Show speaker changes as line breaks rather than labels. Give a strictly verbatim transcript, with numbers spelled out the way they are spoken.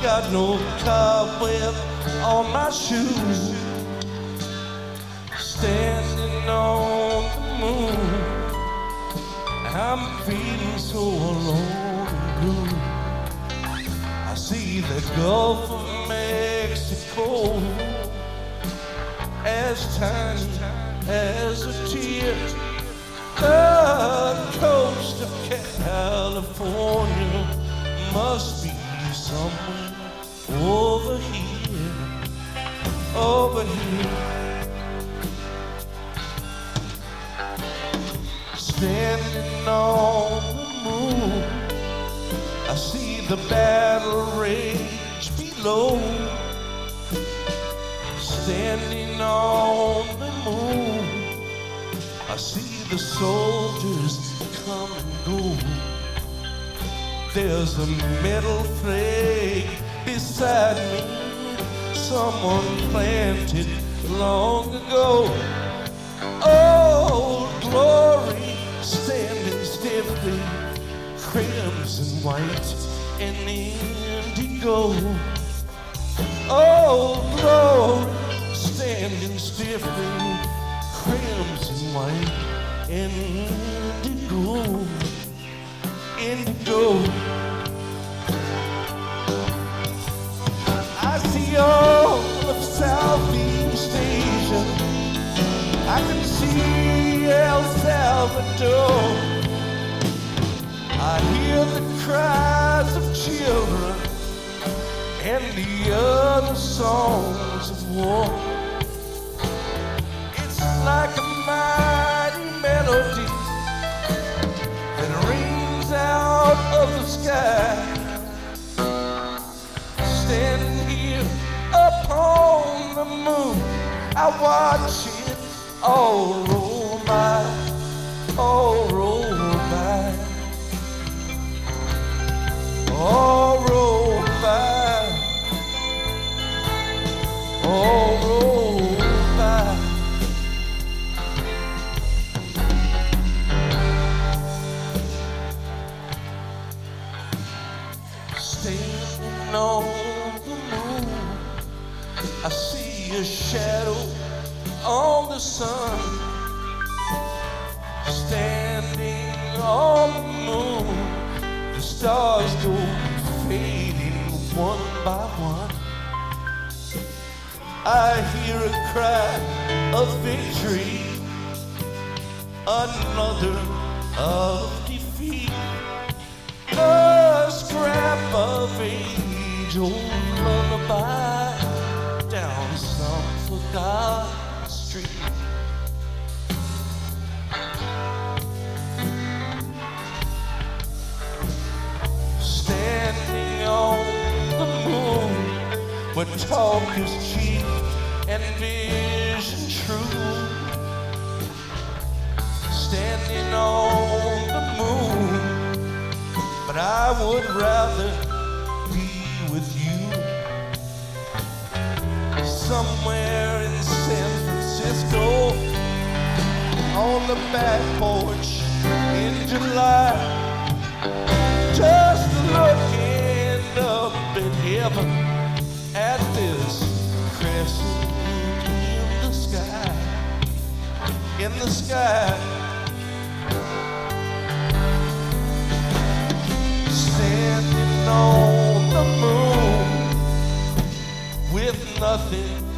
got no cobweb on my shoes. Standing on the moon, I'm feeling so alone and blue. I see the Gulf of Mexico as tiny as a tear. The coast of California must be somewhere over here, over here. Standing on the moon, I see the battle rage below. Standing on the moon, I see the soldiers come and go. There's a metal flag beside me, someone planted long ago. Oh, glory, standing stiffly, crimson, white, and indigo. Oh, glory, standing stiffly, crimson, white, and indigo, indigo. I see all of Southeast Asia. I can see El Salvador. I hear the cries of children and the other songs of war. It's like a mighty melody that rings out of the sky. Standing here upon the moon, I watch it all roll by, all roll by, all roll by, all roll by. Standing on the moon, I see a shadow on the sun. Standing on the moon, the stars go fading one by one. I hear a cry of victory, another of defeat. A scrap of age-old lullaby down some forgotten street. Standing on the moon, where talk is cheap and vision true. Standing on the moon, but I would rather be with you. Somewhere in San Francisco, on the back porch in July, just looking up at heaven, at this crescent in the sky, in the sky. Standing on the moon with nothing